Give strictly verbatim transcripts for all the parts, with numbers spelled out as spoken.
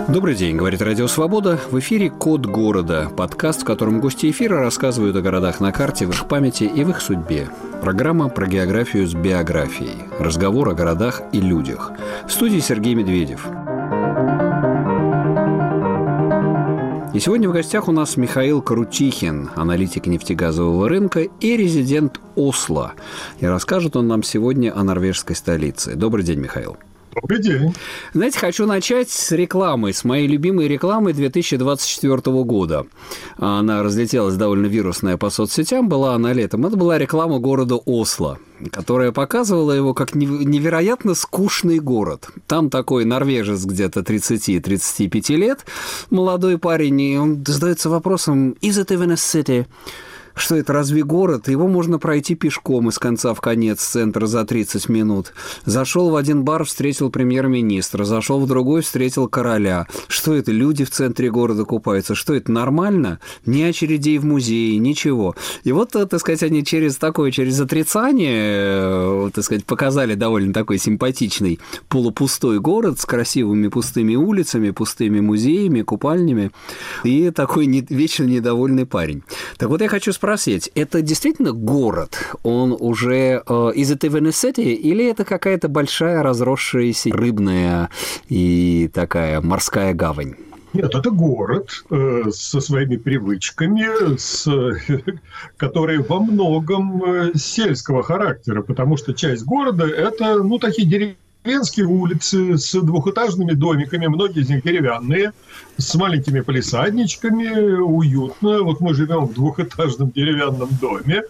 Добрый день, говорит Радио Свобода. В эфире «Код города», подкаст, в котором гости эфира рассказывают о городах на карте, в их памяти и в их судьбе. Программа про географию с биографией. Разговор о городах и людях. В студии Сергей Медведев. И сегодня в гостях у нас Михаил Крутихин, аналитик нефтегазового рынка и резидент Осло. И расскажет он нам сегодня о норвежской столице. Добрый день, Михаил. Добрый день. Знаете, хочу начать с рекламы, с моей любимой рекламы две тысячи двадцать четвёртого года. Она разлетелась довольно вирусная по соцсетям, была она летом. Это была реклама города Осло, которая показывала его как невероятно скучный город. Там такой норвежец где-то тридцать-тридцать пять лет, молодой парень, и он задается вопросом «Is it even a city?» Что это, разве город? Его можно пройти пешком из конца в конец центра за тридцать минут. Зашел в один бар, встретил премьер-министра. Зашел в другой, встретил короля. Что это, люди в центре города купаются? Что это, нормально? Ни очередей в музее, ничего. И вот, так сказать, они через такое, через отрицание, так сказать, показали довольно такой симпатичный полупустой город с красивыми пустыми улицами, пустыми музеями, купальнями. И такой не, вечно недовольный парень. Так вот, я хочу спросить, Спросить, это действительно город? Он уже uh, is it even a city? Или это какая-то большая разросшаяся рыбная и такая морская гавань? Нет, это город э, со своими привычками, с, которые во многом э, сельского характера, потому что часть города – это, ну, такие деревья, деревенские улицы с двухэтажными домиками, многие из них деревянные, с маленькими палисадничками, уютно. Вот мы живем в двухэтажном деревянном доме,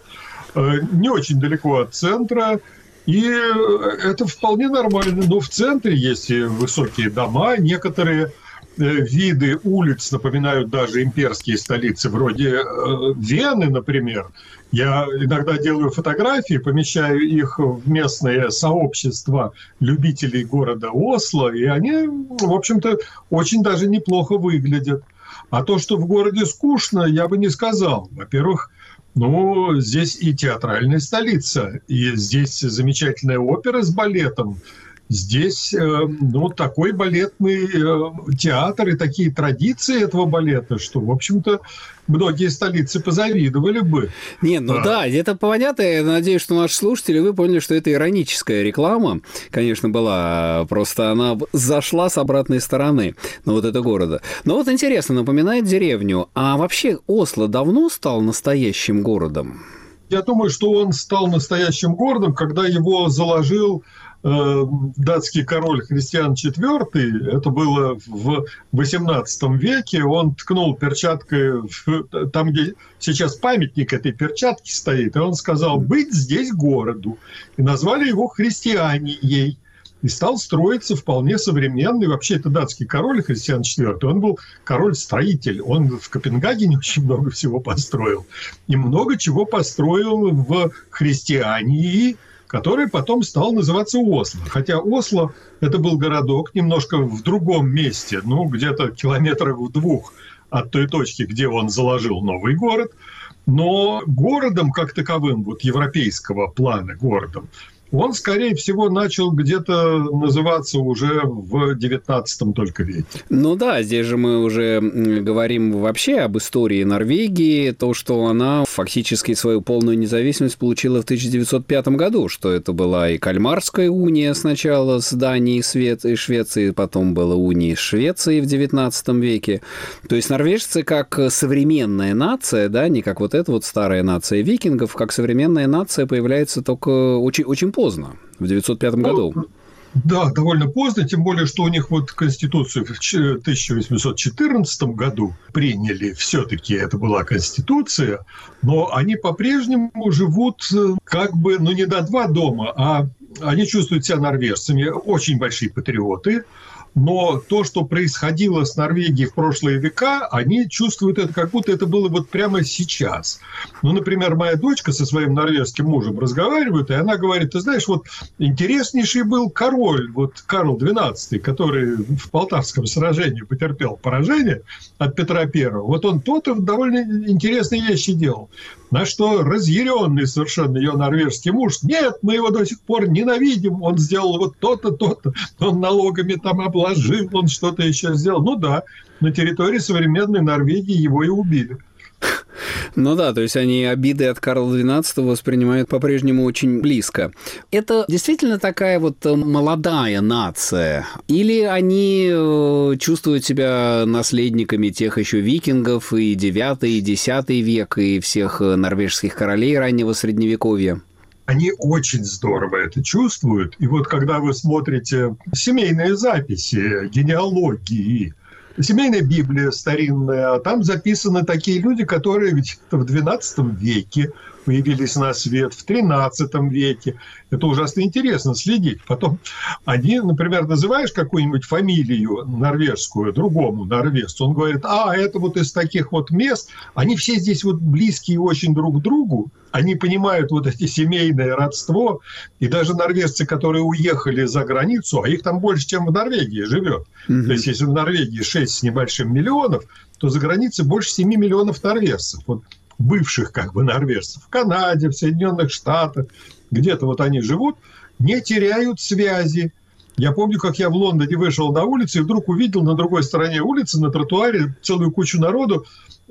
не очень далеко от центра, и это вполне нормально. Но в центре есть и высокие дома, некоторые виды улиц напоминают даже имперские столицы, вроде Вены, например. Я иногда делаю фотографии, помещаю их в местное сообщество любителей города Осло, и они, в общем-то, очень даже неплохо выглядят. А то, что в городе скучно, я бы не сказал. Во-первых, ну, здесь и театральная столица, и здесь замечательная опера с балетом. Здесь, ну, такой балетный театр и такие традиции этого балета, что, в общем-то, многие столицы позавидовали бы. Не, ну а. да, это понятно. Я надеюсь, что наши слушатели, вы поняли, что это ироническая реклама, конечно, была, просто она зашла с обратной стороны, ну, вот это города. Но вот интересно, напоминает деревню. А вообще Осло давно стал настоящим городом? Я думаю, что он стал настоящим городом, когда его заложил датский король Христиан четвёртый, это было в восемнадцатом веке, он ткнул перчаткой в, там, где сейчас памятник этой перчатки стоит, и он сказал «быть здесь городу». И назвали его Христианией. И стал строиться вполне современный. Вообще, это датский король Христиан четвёртый. Он был король-строитель. Он в Копенгагене очень много всего построил. И много чего построил в Христиании, который потом стал называться Осло. Хотя Осло – это был городок немножко в другом месте, ну, где-то километрах в двух от той точки, где он заложил новый город. Но городом как таковым, вот европейского плана городом, он, скорее всего, начал где-то называться уже в девятнадцатом только веке. Ну да, здесь же мы уже говорим вообще об истории Норвегии, то, что она фактически свою полную независимость получила в тысяча девятьсот пятом году, что это была и Кальмарская уния сначала с Данией и Швецией, потом была уния с Швецией в девятнадцатом веке. То есть норвежцы как современная нация, да, не как вот эта вот старая нация викингов, как современная нация появляется только очень, очень поздно, в девятьсот пятом году. Да, довольно поздно, тем более, что у них вот Конституцию в тысяча восемьсот четырнадцатом году приняли, все-таки это была Конституция, но они по-прежнему живут как бы, ну, не до два дома, а они чувствуют себя норвежцами, очень большие патриоты. Но то, что происходило с Норвегией в прошлые века, они чувствуют это, как будто это было вот прямо сейчас. Ну, например, моя дочка со своим норвежским мужем разговаривает, и она говорит, ты знаешь, вот интереснейший был король, вот Карл двенадцатый, который в Полтавском сражении потерпел поражение от Петра Первого. Вот он то-то довольно интересные вещи делал. На что разъяренный совершенно ее норвежский муж, нет, мы его до сих пор ненавидим, он сделал вот то-то, то-то, он налогами там обладает, ублажил, он что-то еще сделал. Ну да, на территории современной Норвегии его и убили. Ну да, то есть они обиды от Карла двенадцатого воспринимают по-прежнему очень близко. Это действительно такая вот молодая нация? Или они чувствуют себя наследниками тех еще викингов и девятый, и десятый век, и всех норвежских королей раннего Средневековья? Они очень здорово это чувствуют. И вот когда вы смотрите семейные записи, генеалогии, семейная Библия старинная, а там записаны такие люди, которые ведь в двенадцатом веке появились на свет, в тринадцатом веке. Это ужасно интересно следить. Потом они, например, называешь какую-нибудь фамилию норвежскую другому норвежцу, он говорит, а, это вот из таких вот мест, они все здесь вот близкие очень друг к другу, они понимают вот эти семейное родство, и даже норвежцы, которые уехали за границу, а их там больше, чем в Норвегии живет. Mm-hmm. То есть, если в Норвегии шесть с небольшим миллионов, то за границей больше семи миллионов норвежцев. Вот бывших как бы норвежцев. В Канаде, в Соединенных Штатах, где-то вот они живут, не теряют связи. Я помню, как я в Лондоне вышел на улицу и вдруг увидел на другой стороне улицы, на тротуаре, целую кучу народу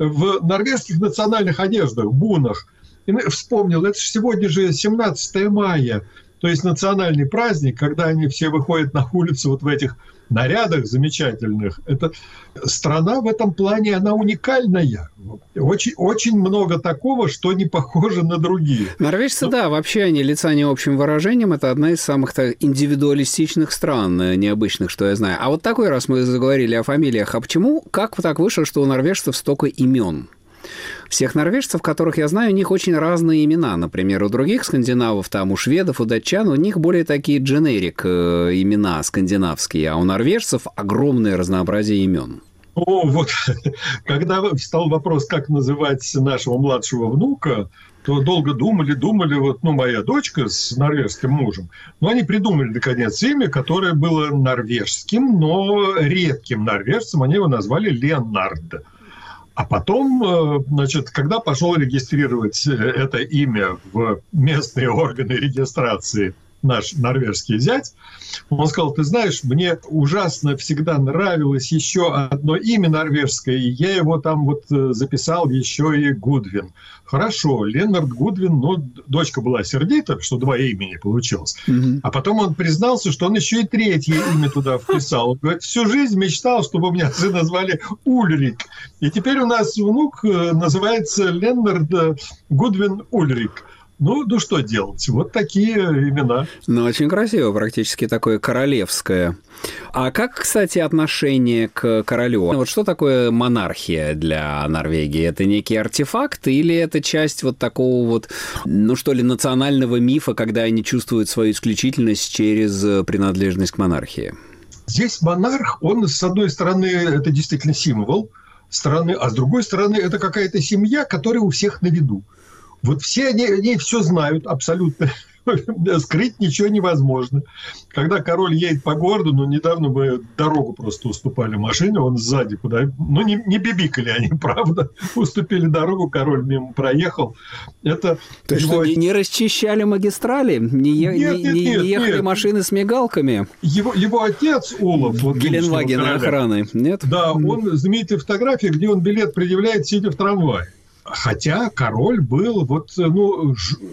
в норвежских национальных одеждах, бунах. И вспомнил, это же сегодня же семнадцатое мая, то есть национальный праздник, когда они все выходят на улицу вот в этих нарядах замечательных. Это страна в этом плане, она уникальная. Очень, очень много такого, что не похоже на другие. Норвежцы, Но... да, вообще они лица не общим выражением. Это одна из самых так, индивидуалистичных стран, необычных, что я знаю. А вот такой раз мы заговорили о фамилиях. А почему, как так вышло, что у норвежцев столько имен? Всех норвежцев, которых я знаю, у них очень разные имена. Например, у других скандинавов, там, у шведов, у датчан, у них более такие дженерик имена скандинавские, а у норвежцев огромное разнообразие имен. О, вот, когда встал вопрос, как называть нашего младшего внука, то долго думали, думали, вот, ну, моя дочка с норвежским мужем, но они придумали, наконец, имя, которое было норвежским, но редким норвежцем, они его назвали Леннард. А потом, значит, когда пошел регистрировать это имя в местные органы регистрации наш норвежский зять, он сказал, ты знаешь, мне ужасно всегда нравилось еще одно имя норвежское, и я его там вот записал еще и Гудвин. Хорошо, Леннард Гудвин, но дочка была сердита, что два имени получилось. Mm-hmm. А потом он признался, что он еще и третье имя туда вписал. Он говорит, всю жизнь мечтал, чтобы у меня сына звали Ульрик. И теперь у нас внук называется Леннард Гудвин Ульрик. Ну, ну что делать? Вот такие имена. Ну, очень красиво, практически такое королевское. А как, кстати, отношение к королю? Вот что такое монархия для Норвегии? Это некий артефакт или это часть вот такого вот, ну что ли, национального мифа, когда они чувствуют свою исключительность через принадлежность к монархии? Здесь монарх, он, с одной стороны, это действительно символ страны, а с другой стороны, это какая-то семья, которая у всех на виду. Вот все они, они все знают абсолютно. Скрыть ничего невозможно. Когда король едет по городу, ну, недавно мы дорогу просто уступали машине, он сзади куда... Ну, не, не бибикали они, правда. Уступили дорогу, король мимо проехал. Это То есть его... что, не, не расчищали магистрали? Не, нет, не, нет, не нет, ехали нет. машины с мигалками? Его, его отец, Олаф... Вот Геленваген охраны, нет? Да, он знаменитая фотография, где он билет предъявляет, сидя в трамвае. Хотя король был вот, ну,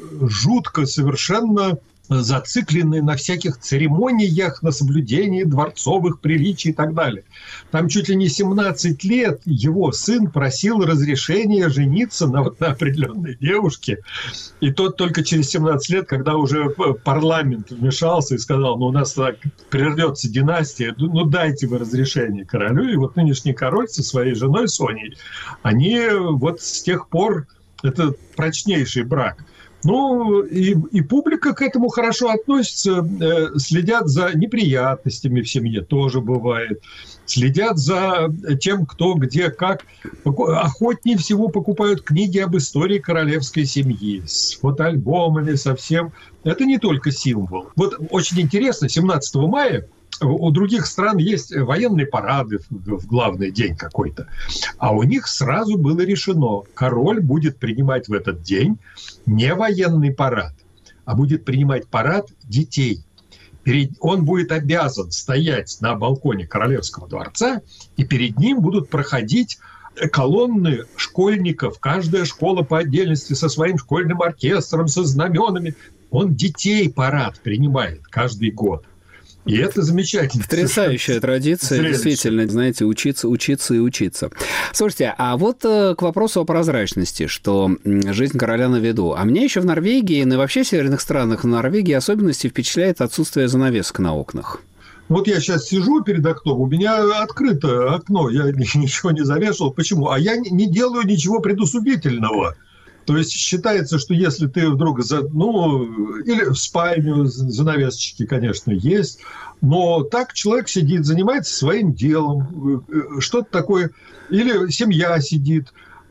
жутко совершенно зацикленный на всяких церемониях, на соблюдении дворцовых приличий и так далее. Там чуть ли не семнадцать лет его сын просил разрешения жениться на, вот, на определенной девушке. И тот только через семнадцать лет, когда уже парламент вмешался и сказал, ну, у нас так прервется династия, ну, дайте вы разрешение королю. И вот нынешний король со своей женой Соней, они вот с тех пор, это прочнейший брак. Ну, и, и публика к этому хорошо относится, э, следят за неприятностями в семье, тоже бывает. Следят за тем, кто, где, как. Охотнее всего покупают книги об истории королевской семьи с фотоальбомами, со всем. Это не только символ. Вот очень интересно, семнадцатого мая у других стран есть военные парады в главный день какой-то. А у них сразу было решено, король будет принимать в этот день не военный парад, а будет принимать парад детей. перед, он будет обязан стоять на балконе Королевского дворца, и перед ним будут проходить колонны школьников, каждая школа по отдельности со своим школьным оркестром, со знаменами. Он детей парад принимает каждый год. И это замечательно. Потрясающая традиция, зрелище. Действительно, знаете, учиться, учиться и учиться. Слушайте, а вот к вопросу о прозрачности, что жизнь короля на виду. А мне еще в Норвегии, ну и вообще в северных странах, в Норвегии особенности впечатляет отсутствие занавесок на окнах. Вот я сейчас сижу перед окном, у меня открыто окно, я ничего не завешал. Почему? А я не делаю ничего предусудительного. То есть считается, что если ты вдруг, ну, или в спальню занавесочки, конечно, есть, но так человек сидит, занимается своим делом, что-то такое, или семья сидит,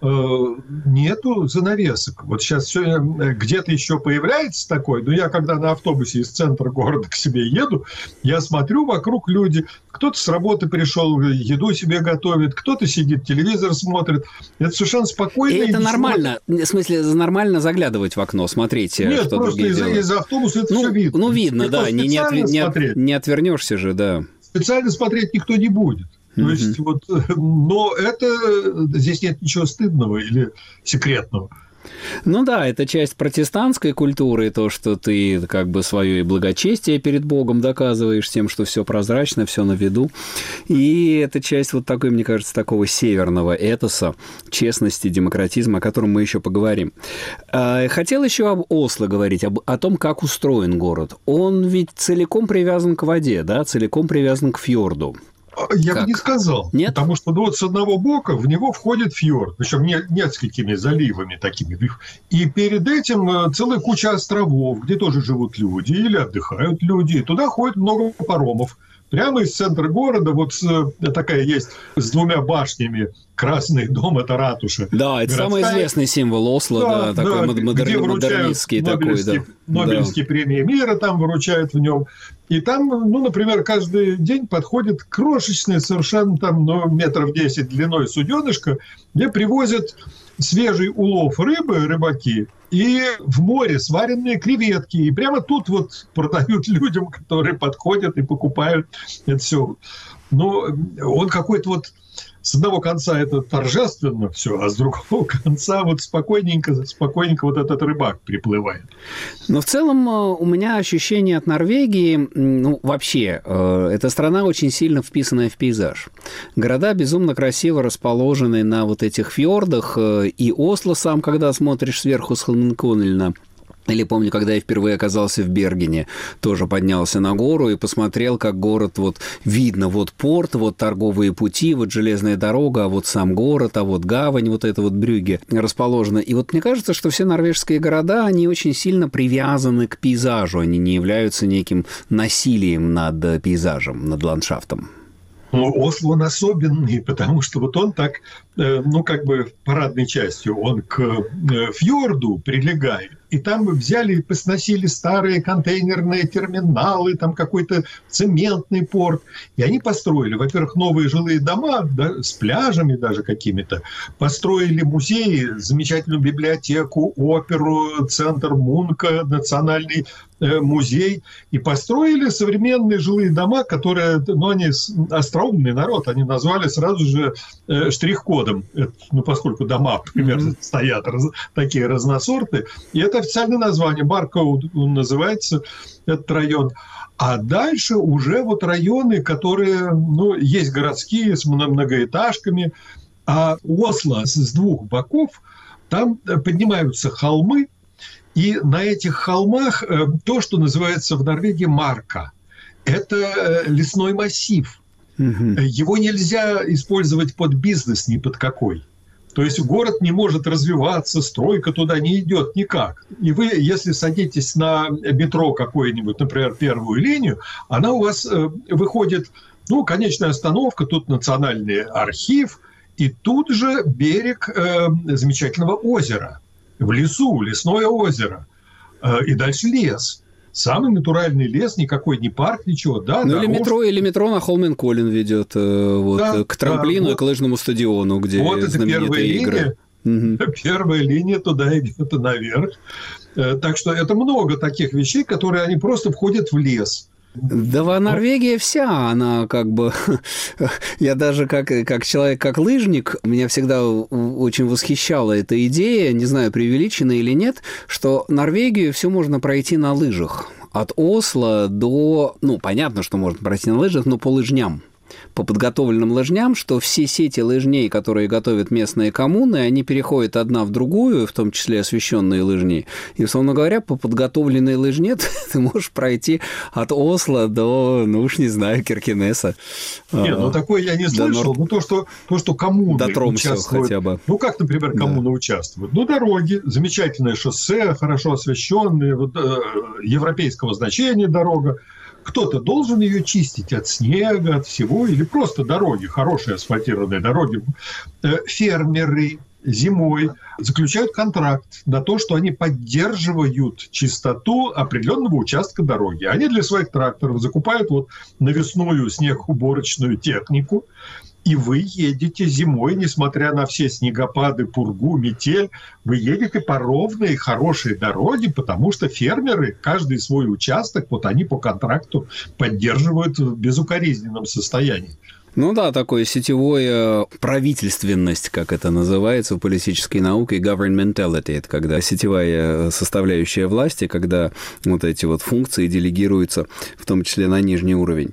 нету занавесок. Вот сейчас все где-то еще появляется такое, но я когда на автобусе из центра города к себе еду, я смотрю, вокруг люди, кто-то с работы пришел, еду себе готовит, кто-то сидит, телевизор смотрит. Это совершенно спокойно. И это нормально, в смысле, нормально заглядывать в окно, смотреть, Нет, что просто из-за, из-за автобуса это ну, все видно. Ну, видно, да, не, не, отв... не, от... не отвернешься же, да. Специально смотреть никто не будет. То mm-hmm. есть, вот, но это, здесь нет ничего стыдного или секретного. Ну да, это часть протестантской культуры, то, что ты как бы свое благочестие перед Богом доказываешь тем, что все прозрачно, все на виду. И это часть вот такой, мне кажется, такого северного этоса, честности, демократизма, о котором мы еще поговорим. Хотел еще об Осло говорить, об, о том, как устроен город. Он ведь целиком привязан к воде, да, целиком привязан к фьорду. Я как? бы не сказал. Нет? Потому что ну, вот с одного бока в него входит фьорд, причем не, несколькими заливами такими. И перед этим целая куча островов, где тоже живут люди или отдыхают люди. И туда ходит много паромов. Прямо из центра города вот с, такая есть с двумя башнями. Красный дом – это ратуша. Да, это городская. Самый известный символ Осло, да, да, такой да, модер... модернистский такой. Да. Нобелевские да. премии мира там выручают в нем. И там, ну, например, каждый день подходит крошечный, совершенно там, ну, метров десять длиной суденышко, где привозят свежий улов рыбы, рыбаки, и в море сваренные креветки. И прямо тут вот продают людям, которые подходят и покупают это все. Но он какой-то вот с одного конца это торжественно все, а с другого конца вот спокойненько, спокойненько вот этот рыбак приплывает. Но в целом у меня ощущение от Норвегии, ну, вообще, эта страна очень сильно вписанная в пейзаж. Города безумно красиво расположены на вот этих фьордах, и Осло сам, когда смотришь сверху с Холменколлена, или помню, когда я впервые оказался в Бергене, тоже поднялся на гору и посмотрел, как город, вот видно, вот порт, вот торговые пути, вот железная дорога, а вот сам город, а вот гавань, вот это вот Брюгге расположена. И вот мне кажется, что все норвежские города, они очень сильно привязаны к пейзажу, они не являются неким насилием над пейзажем, над ландшафтом. Но Осло он особенный, потому что вот он так, ну, как бы парадной частью, он к фьорду прилегает. И там взяли и посносили старые контейнерные терминалы, там какой-то цементный порт. И они построили, во-первых, новые жилые дома, да, с пляжами даже какими-то. Построили музеи, замечательную библиотеку, оперу, центр Мунка, национальный э, музей. И построили современные жилые дома, которые, ну, они остроумный народ, они назвали сразу же э, штрих-кодом. Это, ну, поскольку дома примерно mm-hmm. стоят раз, такие разносортные. И это официальное название. Баркоуд называется этот район. А дальше уже вот районы, которые, ну, есть городские с многоэтажками. А Осло с двух боков, там поднимаются холмы. И на этих холмах то, что называется в Норвегии марка. Это лесной массив. Mm-hmm. Его нельзя использовать под бизнес ни под какой. То есть город не может развиваться, стройка туда не идет никак. И вы, если садитесь на метро какое-нибудь, например, первую линию, она у вас э, выходит, ну, конечная остановка, тут национальный архив, и тут же берег э, замечательного озера. В лесу, лесное озеро. Э, и дальше лес. Самый натуральный лес, никакой не парк, ничего. Да, ну, дорожка. или метро, или метро на Холменколлен ведет вот, да, к трамплину да, вот, и к лыжному стадиону, где вот знаменитые игры. Угу. Первая линия туда идет и наверх. Так что это много таких вещей, которые они просто входят в лес. Да, Норвегия вся, она как бы... Я даже как, как человек, как лыжник, меня всегда очень восхищала эта идея, не знаю, преувеличена или нет, что Норвегию все можно пройти на лыжах. От Осло до... Ну, понятно, что можно пройти на лыжах, но по лыжням. По подготовленным лыжням, что все сети лыжней, которые готовят местные коммуны, они переходят одна в другую, в том числе освещенные лыжни. И, условно говоря, по подготовленной лыжне ты можешь пройти от Осло до, ну уж не знаю, Киркенеса. Нет, ну такое я не слышал. Нор... Ну то, что, то, что коммуны до Тромсе участвуют. Хотя бы. Ну как, например, коммуны да. участвуют? Ну дороги, замечательное шоссе, хорошо освещенные, вот, э, европейского значения дорога. Кто-то должен ее чистить от снега, от всего, или просто дороги, хорошие асфальтированные дороги. Фермеры зимой заключают контракт на то, что они поддерживают чистоту определенного участка дороги. Они для своих тракторов закупают вот навесную снегоуборочную технику, и вы едете зимой, несмотря на все снегопады, пургу, метель, вы едете по ровной, хорошей дороге, потому что фермеры каждый свой участок, вот они по контракту поддерживают в безукоризненном состоянии. Ну да, такое сетевое правительственность, как это называется в политической науке, governmentality, это когда сетевая составляющая власти, когда вот эти вот функции делегируются, в том числе на нижний уровень.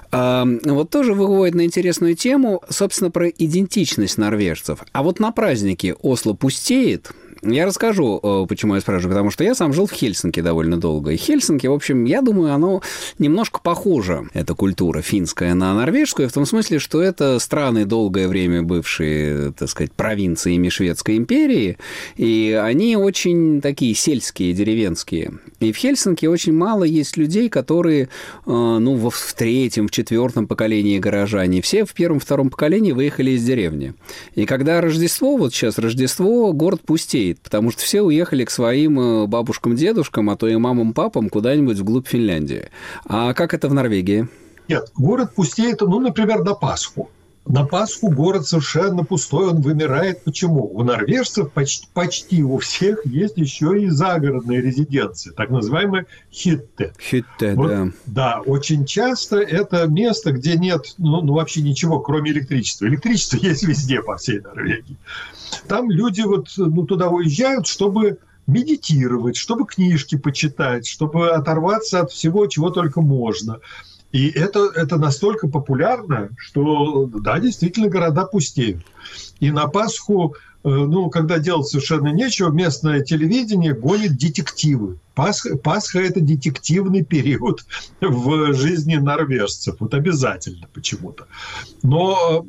А вот тоже выводит на интересную тему, собственно, про идентичность норвежцев. А вот на празднике Осло пустеет. Я расскажу, почему я спрашиваю, потому что я сам жил в Хельсинки довольно долго. И Хельсинки, в общем, я думаю, оно немножко похоже, эта культура финская, на норвежскую, в том смысле, что это страны, долгое время бывшие, так сказать, провинциями Шведской империи, и они очень такие сельские, деревенские. И в Хельсинки очень мало есть людей, которые, ну, в третьем, в четвертом поколении горожане. Все в первом-втором поколении выехали из деревни. И когда Рождество, вот сейчас Рождество, город пустеет, потому что все уехали к своим бабушкам-дедушкам, а то и мамам-папам куда-нибудь вглубь Финляндии. А как это в Норвегии? Нет, город пустеет, ну, например, на Пасху. На Пасху город совершенно пустой, он вымирает. Почему? У норвежцев почти, почти у всех есть еще и загородные резиденции, так называемые хитте. Хитте, вот, да. Да, очень часто это место, где нет ну, ну, вообще ничего, кроме электричества. Электричество есть везде по всей Норвегии. Там люди вот ну, туда уезжают, чтобы медитировать, чтобы книжки почитать, чтобы оторваться от всего, чего только можно. И это, это настолько популярно, что, да, действительно, города пустеют. И на Пасху, ну, когда делать совершенно нечего, местное телевидение гонит детективы. Пасха, Пасха – это детективный период в жизни норвежцев. Вот обязательно почему-то. Но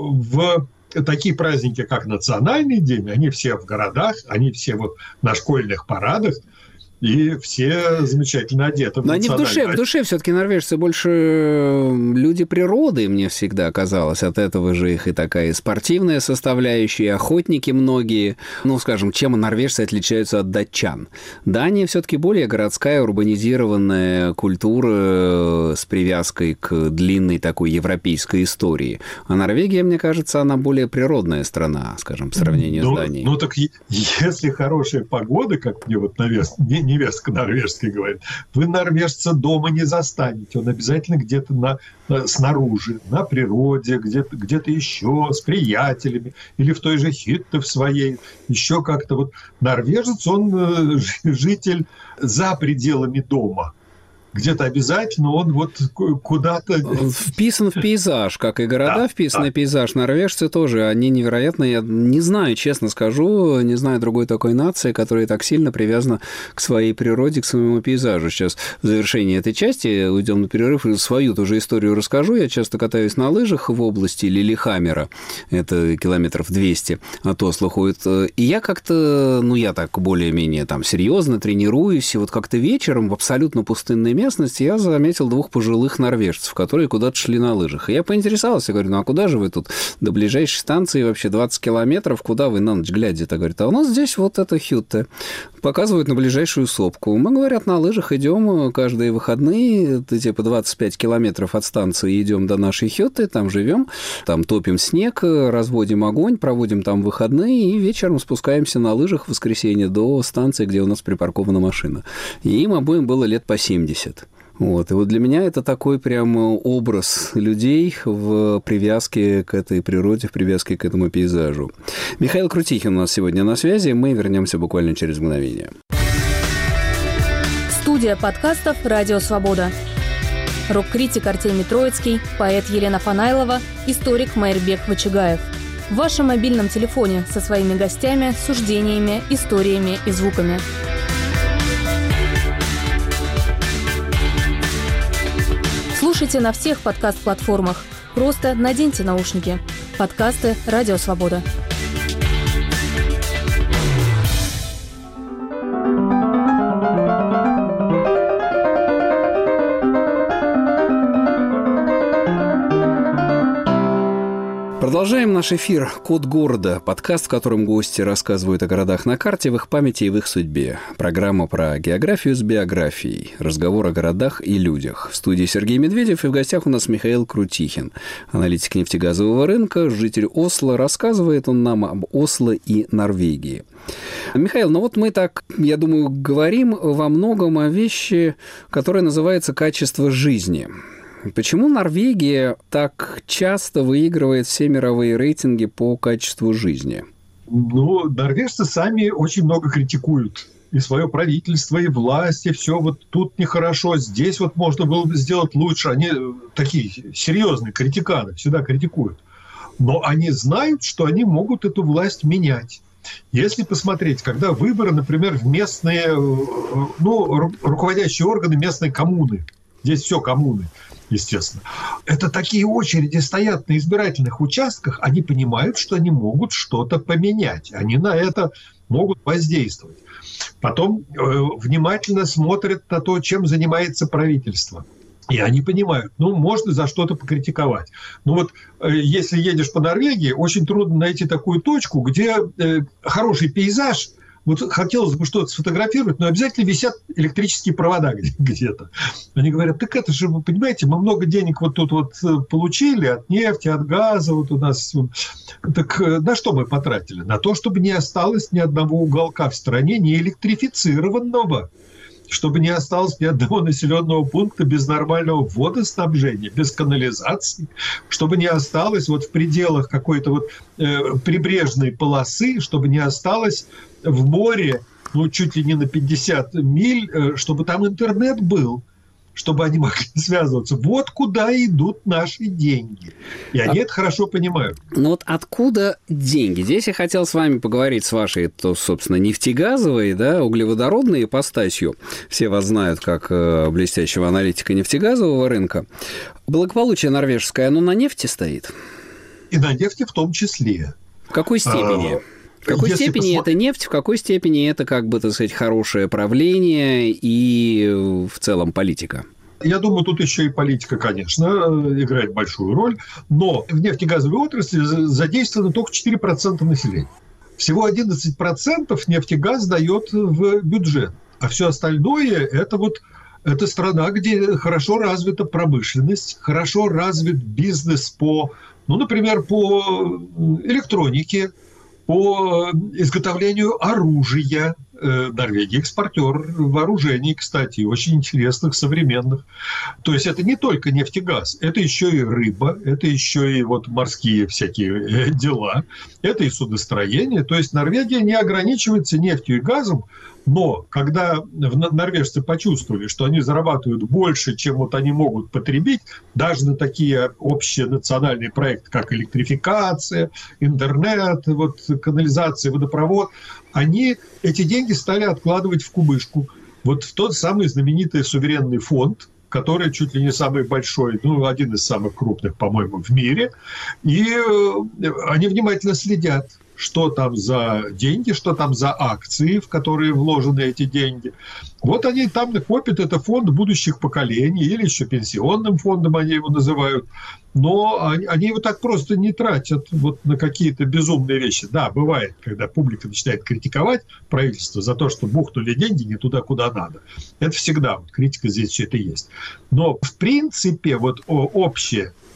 в такие праздники, как Национальный день, они все в городах, они все вот на школьных парадах. И все замечательно одеты. Но они в душе, в душе все-таки норвежцы больше люди природы, мне всегда казалось. От этого же их и такая спортивная составляющая, и охотники многие. Ну, скажем, чем норвежцы отличаются от датчан? Дания все-таки более городская, урбанизированная культура с привязкой к длинной такой европейской истории. А Норвегия, мне кажется, она более природная страна, скажем, по сравнению ну, с Данией. Ну, так если хорошая погода, как мне вот навес... невестка норвежская говорит, вы норвежца дома не застанете. Он обязательно где-то на, на, снаружи, на природе, где-то, где-то еще с приятелями или в той же Хитте в своей. Еще как-то вот норвежец, он э, житель за пределами дома. Где-то обязательно он вот куда-то... Вписан в пейзаж, как и города да, вписаны да. в пейзаж. Норвежцы тоже, они невероятно... Я не знаю, честно скажу, не знаю другой такой нации, которая так сильно привязана к своей природе, к своему пейзажу. Сейчас в завершении этой части уйдем на перерыв, и свою тоже историю расскажу. Я часто катаюсь на лыжах в области Лилихаммера. Это километров двести от Осло ходит. И я как-то, ну, я так более-менее там серьезно тренируюсь, и вот как-то вечером в абсолютно пустынной местности я заметил двух пожилых норвежцев, которые куда-то шли на лыжах. И я поинтересовался, говорю, ну а куда же вы тут? До ближайшей станции вообще двадцать километров, куда вы на ночь глядите? Говорит, а у нас здесь вот это Хютте. Показывают на ближайшую сопку. Мы, говорят, на лыжах идем каждые выходные, типа двадцать пять километров от станции идем до нашей Хютте, там живем, там топим снег, разводим огонь, проводим там выходные и вечером спускаемся на лыжах в воскресенье до станции, где у нас припаркована машина. И им обоим было лет по семьдесят. Вот. И вот для меня это такой прям образ людей в привязке к этой природе, в привязке к этому пейзажу. Михаил Крутихин у нас сегодня на связи. Мы вернемся буквально через мгновение. Студия подкастов «Радио Свобода». Рок-критик Артемий Троицкий, поэт Елена Фанайлова, историк Майрбек Вачигаев. В вашем мобильном телефоне со своими гостями, суждениями, историями и звуками. Слушайте на всех подкаст-платформах. Просто наденьте наушники. Подкасты «Радио Свобода». Продолжаем наш эфир «Код города», подкаст, в котором гости рассказывают о городах на карте, в их памяти и в их судьбе. Программа про географию с биографией, разговор о городах и людях. В студии Сергей Медведев, и в гостях у нас Михаил Крутихин, аналитик нефтегазового рынка, житель Осло. Рассказывает он нам об Осло и Норвегии. Михаил, ну вот мы так, я думаю, говорим во многом о вещи, которая называется «качество жизни». Почему Норвегия так часто выигрывает все мировые рейтинги по качеству жизни? Ну, норвежцы сами очень много критикуют. И свое правительство, и власть, и все. Вот тут нехорошо, здесь вот можно было бы сделать лучше. Они такие серьезные критиканы, всегда критикуют. Но они знают, что они могут эту власть менять. Если посмотреть, когда выборы, например, в местные, ну, руководящие органы местной коммуны, здесь все коммуны, естественно. Это такие очереди стоят на избирательных участках, они понимают, что они могут что-то поменять. Они на это могут воздействовать. Потом э, внимательно смотрят на то, чем занимается правительство. И они понимают, ну, можно за что-то покритиковать. Но вот э, если едешь по Норвегии, очень трудно найти такую точку, где э, хороший пейзаж. Вот хотелось бы что-то сфотографировать, но обязательно висят электрические провода где-то. Они говорят, так это же, вы понимаете, мы много денег вот тут вот получили от нефти, от газа, вот у нас. Так на что мы потратили? На то, чтобы не осталось ни одного уголка в стране не электрифицированного, чтобы не осталось ни одного населенного пункта без нормального водоснабжения, без канализации, чтобы не осталось вот в пределах какой-то вот э, прибрежной полосы, чтобы не осталось в море, ну, чуть ли не на пятьдесят миль, э, чтобы там интернет был, чтобы они могли связываться. Вот куда идут наши деньги. И они а... это хорошо понимают. Ну вот откуда деньги? Здесь я хотел с вами поговорить с вашей, то, собственно, нефтегазовой, да, углеводородной ипостасью. Все вас знают как э, блестящего аналитика нефтегазового рынка. Благополучие норвежское, оно на нефти стоит? И на нефти в том числе. В какой степени? А... В какой Если степени посмотри... это нефть, в какой степени это, как бы, так сказать, хорошее правление и в целом политика? Я думаю, тут еще и политика, конечно, играет большую роль. Но в нефтегазовой отрасли задействовано только четыре процента населения. Всего одиннадцать процентов нефтегаз дает в бюджет. А все остальное – это вот это страна, где хорошо развита промышленность, хорошо развит бизнес по, ну, например, по электронике, по изготовлению оружия. Норвегия экспортер вооружений, кстати, очень интересных, современных. То есть это не только нефтегаз, это еще и рыба, это еще и вот морские всякие дела, это и судостроение. То есть Норвегия не ограничивается нефтью и газом, но когда норвежцы почувствовали, что они зарабатывают больше, чем вот они могут потребить, даже на такие общие национальные проекты, как электрификация, интернет, вот, канализация, водопровод, они эти деньги стали откладывать в кубышку. Вот в тот самый знаменитый суверенный фонд, который чуть ли не самый большой, ну, один из самых крупных, по-моему, в мире. И они внимательно следят, что там за деньги, что там за акции, в которые вложены эти деньги. Вот они там накопят, это фонд будущих поколений, или еще пенсионным фондом они его называют. Но они, они его так просто не тратят вот на какие-то безумные вещи. Да, бывает, когда публика начинает критиковать правительство за то, что бухнули деньги не туда, куда надо. Это всегда, вот критика здесь все это есть. Но в принципе вот общее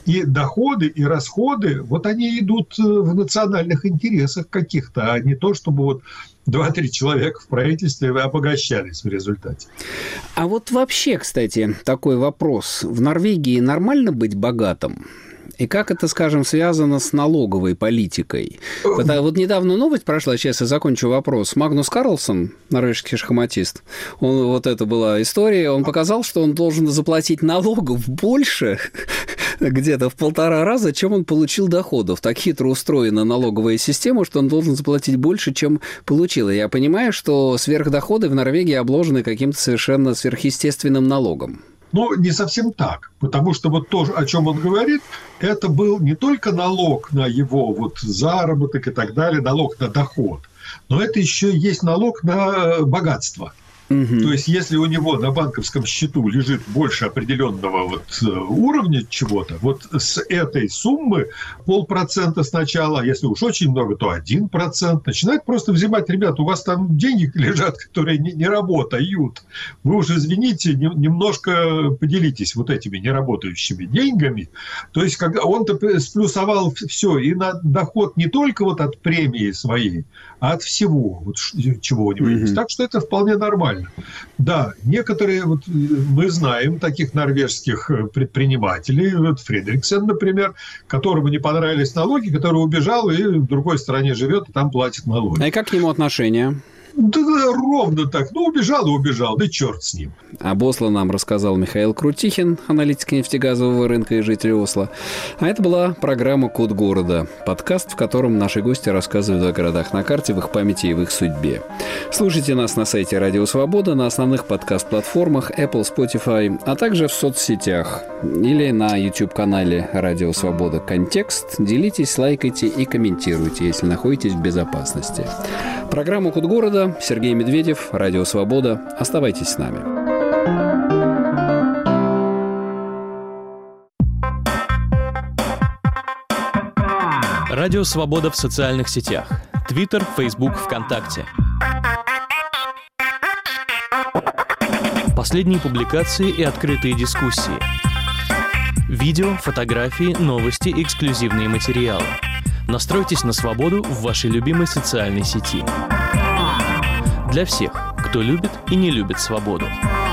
И доходы, и расходы, вот они идут в национальных интересах каких-то, а не то, чтобы вот два-три человека в правительстве обогащались в результате. А вот вообще, кстати, такой вопрос. В Норвегии нормально быть богатым? И как это, скажем, связано с налоговой политикой? Это вот недавно новость прошла, сейчас я закончу вопрос. Магнус Карлсон, норвежский шахматист, он, вот это была история, он показал, что он должен заплатить налогов больше, где-то в полтора раза, чем он получил доходов. Так хитро устроена налоговая система, что он должен заплатить больше, чем получил. И я понимаю, что сверхдоходы в Норвегии обложены каким-то совершенно сверхъестественным налогом. Ну, не совсем так, потому что вот то, о чем он говорит, это был не только налог на его вот заработок и так далее, налог на доход, но это еще есть налог на богатство. Угу. То есть, если у него на банковском счету лежит больше определенного вот уровня чего-то, вот с этой суммы полпроцента сначала, а если уж очень много, то один процент, начинает просто взимать, ребят, у вас там деньги лежат, которые не, не работают. Вы уж, извините, не, немножко поделитесь вот этими неработающими деньгами. То есть, когда он-то сплюсовал все, и на доход не только вот от премии своей, а от всего, вот, чего у него mm-hmm. есть. Так что это вполне нормально. Да, некоторые, вот, мы знаем таких норвежских предпринимателей, вот Фредриксен, например, которому не понравились налоги, который убежал и в другой стране живет, и там платит налоги. А как к нему отношение? Да, ровно так. Ну, убежал и убежал, да черт с ним. Об Осло нам рассказал Михаил Крутихин, аналитик нефтегазового рынка и житель Осло. А это была программа «Код города», подкаст, в котором наши гости рассказывают о городах на карте, в их памяти и в их судьбе. Слушайте нас на сайте Радио Свобода, на основных подкаст-платформах Apple, Spotify, а также в соцсетях или на YouTube-канале Радио Свобода «Контекст». Делитесь, лайкайте и комментируйте, если находитесь в безопасности. Программа «Код города», Сергей Медведев, Радио Свобода. Оставайтесь с нами. Радио Свобода в социальных сетях. Твиттер, Фейсбук, ВКонтакте. Последние публикации и открытые дискуссии. Видео, фотографии, новости, эксклюзивные материалы. Настройтесь на свободу в вашей любимой социальной сети. Для всех, кто любит и не любит свободу.